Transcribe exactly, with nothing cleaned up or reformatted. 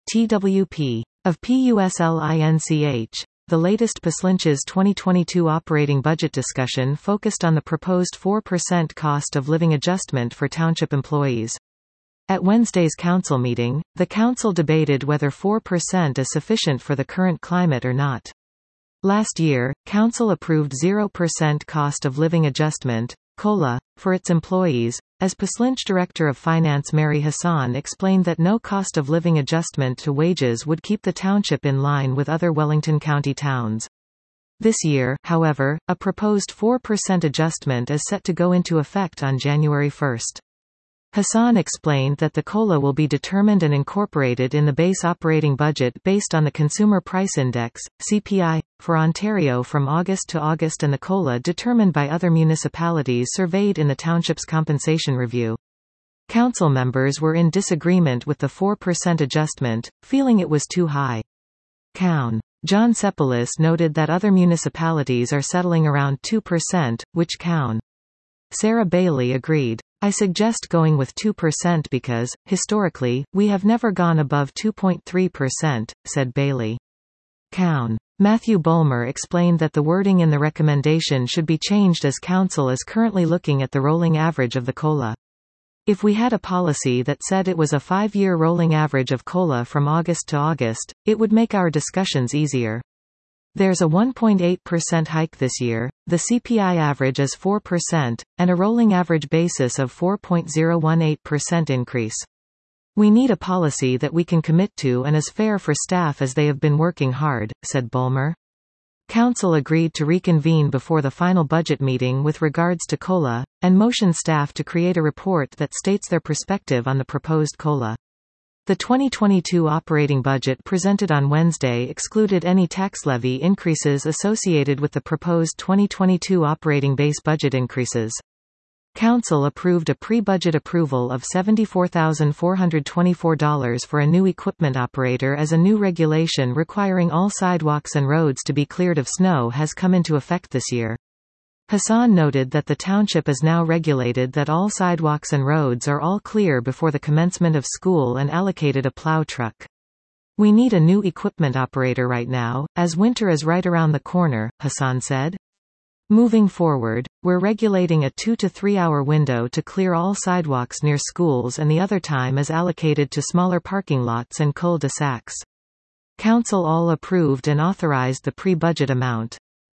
T W P. Of PUSLINCH. The latest PUSLINCH's twenty twenty-two operating budget discussion focused on the proposed four percent cost of living adjustment for township employees. At Wednesday's council meeting, the council debated whether four percent is sufficient for the current climate or not. Last year, council approved zero percent cost of living adjustment, COLA, for its employees, as PUSLINCH Director of Finance Mary Hassan explained that no cost of living adjustment to wages would keep the township in line with other Wellington County towns. This year, however, a proposed four percent adjustment is set to go into effect on January first. Hassan explained that the COLA will be determined and incorporated in the base operating budget based on the Consumer Price Index, C P I, for Ontario from August to August and the COLA determined by other municipalities surveyed in the township's compensation review. Council members were in disagreement with the four percent adjustment, feeling it was too high. Cown. John Sepolis noted that other municipalities are settling around two percent, which Cown. Sarah Bailey agreed. I suggest going with two percent because, historically, we have never gone above two point three percent, said Bailey. Cown. Matthew Bulmer explained that the wording in the recommendation should be changed as council is currently looking at the rolling average of the COLA. If we had a policy that said it was a five-year rolling average of COLA from August to August, it would make our discussions easier. There's a one point eight percent hike this year, the C P I average is four percent, and a rolling average basis of four point zero one eight percent increase. We need a policy that we can commit to and is fair for staff as they have been working hard, said Bulmer. Council agreed to reconvene before the final budget meeting with regards to COLA, and motioned staff to create a report that states their perspective on the proposed COLA. The twenty twenty-two operating budget presented on Wednesday excluded any tax levy increases associated with the proposed twenty twenty-two operating base budget increases. Council approved a pre-budget approval of seventy-four thousand four hundred twenty-four dollars for a new equipment operator as a new regulation requiring all sidewalks and roads to be cleared of snow has come into effect this year. Hassan noted that the township is now regulated that all sidewalks and roads are all clear before the commencement of school and allocated a plow truck. We need a new equipment operator right now, as winter is right around the corner, Hassan said. Moving forward, we're regulating a two to three hour window to clear all sidewalks near schools and the other time is allocated to smaller parking lots and cul-de-sacs. Council all approved and authorized the pre-budget amount.